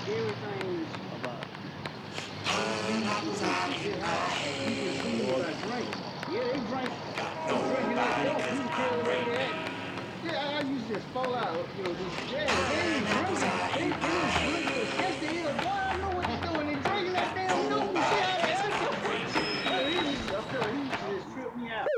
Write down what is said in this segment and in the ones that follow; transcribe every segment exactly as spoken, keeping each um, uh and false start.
Everything's about people that get high. People as soon as I drink, yeah, they drink. They drinking that dope. You can tell the way they act. Yeah, I used to just fall out, you know, just, yeah, they ain't drinking. They, they don't drink to sketch the ill. Boy, I know what they're doing. They drinking that damn dope. You see how they act? Yeah, he used to, I'm telling you, he used to just trip me out.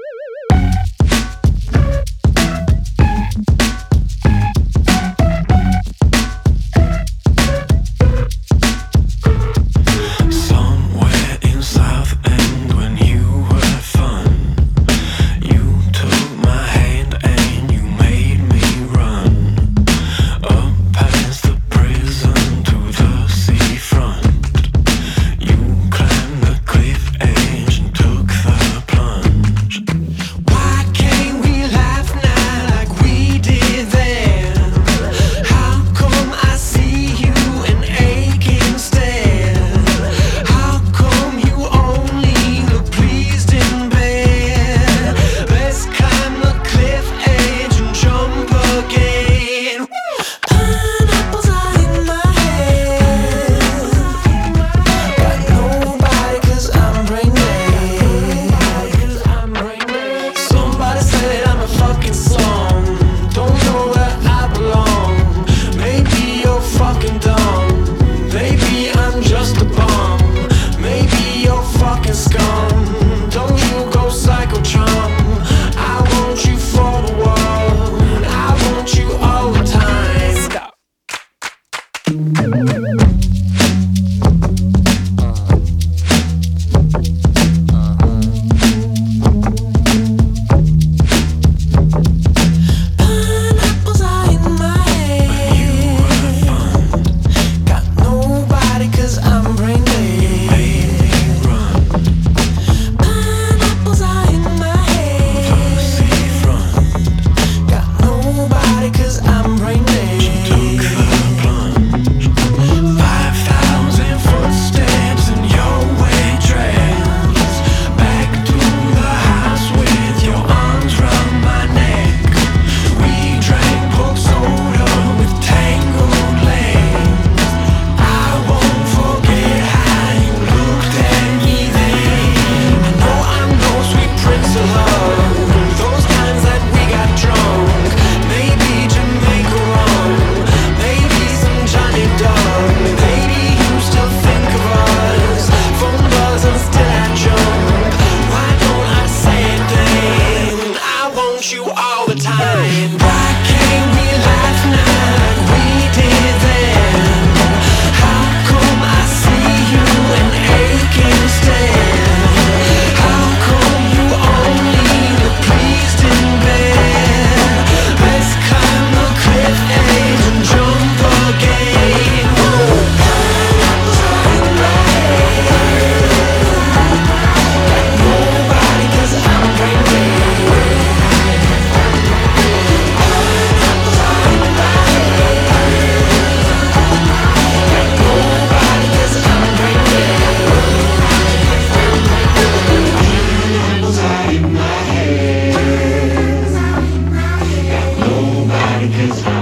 Cause